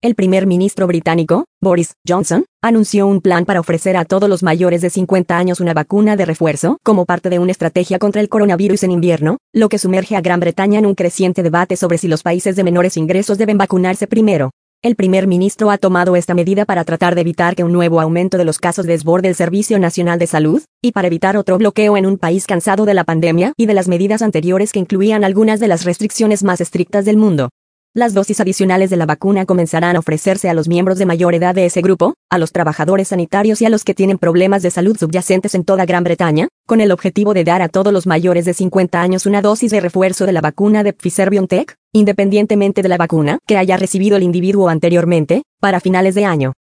El primer ministro británico, Boris Johnson, anunció un plan para ofrecer a todos los mayores de 50 años una vacuna de refuerzo como parte de una estrategia contra el coronavirus en invierno, lo que sumerge a Gran Bretaña en un creciente debate sobre si los países de menores ingresos deben vacunarse primero. El primer ministro ha tomado esta medida para tratar de evitar que un nuevo aumento de los casos desborde el Servicio Nacional de Salud, y para evitar otro bloqueo en un país cansado de la pandemia y de las medidas anteriores que incluían algunas de las restricciones más estrictas del mundo. Las dosis adicionales de la vacuna comenzarán a ofrecerse a los miembros de mayor edad de ese grupo, a los trabajadores sanitarios y a los que tienen problemas de salud subyacentes en toda Gran Bretaña, con el objetivo de dar a todos los mayores de 50 años una dosis de refuerzo de la vacuna de Pfizer-BioNTech, independientemente de la vacuna que haya recibido el individuo anteriormente, para finales de año.